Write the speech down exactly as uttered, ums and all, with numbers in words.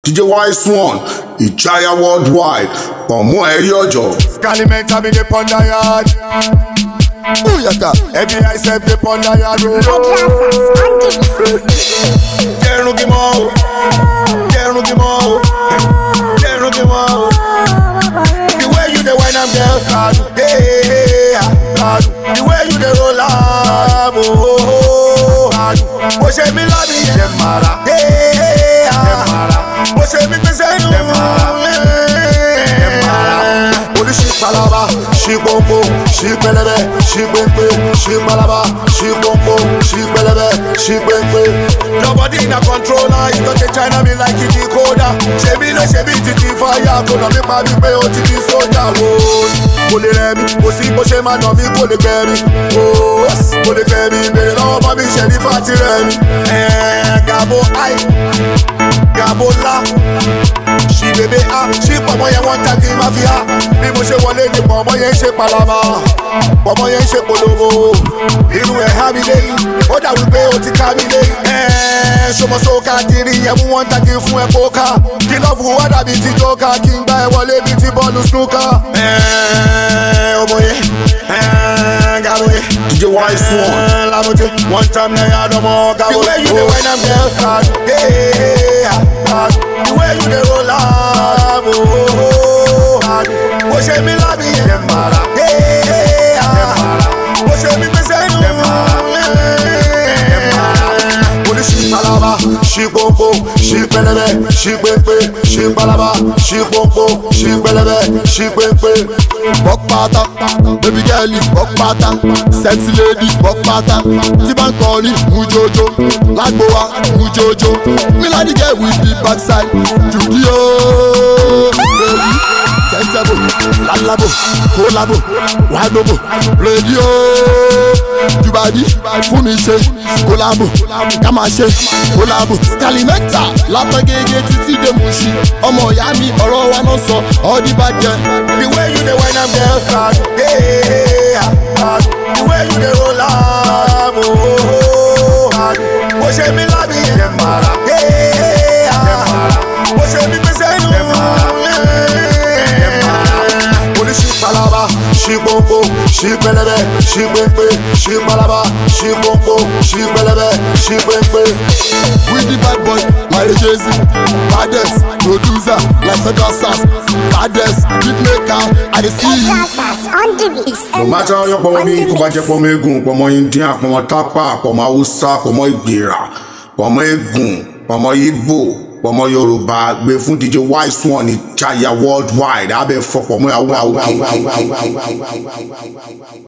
D J Wise One, Ìjayà worldwide, Pọ̀mọ́ ẹ̀rí ọjọ́. Scalimenta me dey pon the yard. Booyaka, every eye self dey pon the yard. Jẹ́rùn kí mọ́ o, jẹ́rùn kí mọ́ o, jẹ́rùn kí mọ́ o. The way you dey whine am girl, kadu, hey hey kadu. The way you dey roll am, oh kadu. Bó ṣe mí lábí yẹn, dem mara, hey hey kadu. Bó ṣe mí gbèsè nù, dem mara, dem mara. Olùsí palaba, ṣí gbogbo, ṣí pẹlẹbẹ, ṣí gbẹngbẹ, ṣí palaba, ṣí gbogbo, ṣí pẹlẹbẹ, ṣí gbẹngbẹ. Nobody na controller, you don dey China me like it decoder. Ṣebí ló ṣebí títí fire, kò nà mí pa mí pé ó ti di sójà wo. Kò lè rẹ̀ mí, kò sí bó ṣe máa nà mí, kò lè gbẹ mí. Kò lè gbẹ mí, bèrè lọ́wọ́ bá mi ṣẹ̀ ní fàtí rẹ̀ mí. Gàbó ai, gàbó lá. Ṣí bèbè á, ṣí pọ̀mọ́ yẹn wọ́n tàbí máfíà. Bí mo ṣe wọlé ni pọ̀mọ́ yẹn ń ṣe palama. Pọ̀mọ́ yẹn ń ṣe polówó. Irú ẹ̀ há mi léyìn, ó dà wípé ó ti ká mi léyìn. Ṣọmọṣọ káàkiri yẹn mú wọn tàbí fún ẹ kóká. Kí lọ́ọ̀fù wá dàbí ti jókà, kí n gbá ẹ wọlé bí ti bọ́ọ̀lù snooker. Ọmọ yẹn, gàbó yẹn. D J Wise One. Lamote, one time na yard ọmọ gàbó. The way you dey whine am girl, kadu, hey kadu. The way you dey roll am, oh kadu. Bó ṣe mí lábí yẹn, dem mara, hey hey kadu. Bó ṣe mí gbèsè nù, dem mara, dem mara. Olùsí palaba, ṣí gbogbo, ṣí pẹlẹbẹ, ṣí gbẹngbẹ, ṣí palaba, ṣí gbogbo, ṣí pẹlẹbẹ, ṣí gbẹngbẹ. Bok pata, baby girl, bok pata, sexy lady, bok pata. Tí bá ń kọrin, mú jojo, lágbo wa, mú jojo. Me like the girl with the backside, Judio, baby. Tentable, lalabo, kolabo, wagobo, radio. Jubadi, fún mi ṣe, kolabo, ká máa ṣe, kolabo. Scalimenta, lápẹ́gẹ́gẹ́ títí dé Mùṣí. Ọmọ ìyá mi, ọ̀rọ̀ wa náà sọ, ọdí bá jẹ. The way you dey whine am girl, kadu, hey hey kadu. The way you dey roll am, oh kadu. Bó ṣe mí lábí yẹn, dem mara, hey hey kadu. Bó ṣe mí gbèsè nù, dem mara, dem mara. Olùsí palaba, ṣí gbogbo, ṣí pẹlẹbẹ, ṣí gbẹngbẹ, ṣí palaba, ṣí gbogbo, ṣí pẹlẹbẹ, ṣí gbẹngbẹ. With the bad boy, my Jay-Z, baddest producer, like Federal Sass, baddest beatmaker, I dey see you. No matter how your pọ̀mọ́ bí kò bá jẹ́ pọ̀mọ́ eégún, pọ̀mọ́ India, pọ̀mọ́ Tápà, pọ̀mọ́ Hausa, pọ̀mọ́ Ìgbìrà, pọ̀mọ́ eégún, pọ̀mọ́ Igbo, pọ̀mọ́ Yorùbá, gbé fún D J Wise One, Ìjayà worldwide, abẹ́ fọ pọ̀mọ́ àwọn àwọn àwọn àwọn àwọn àwọn àwọn àwọn.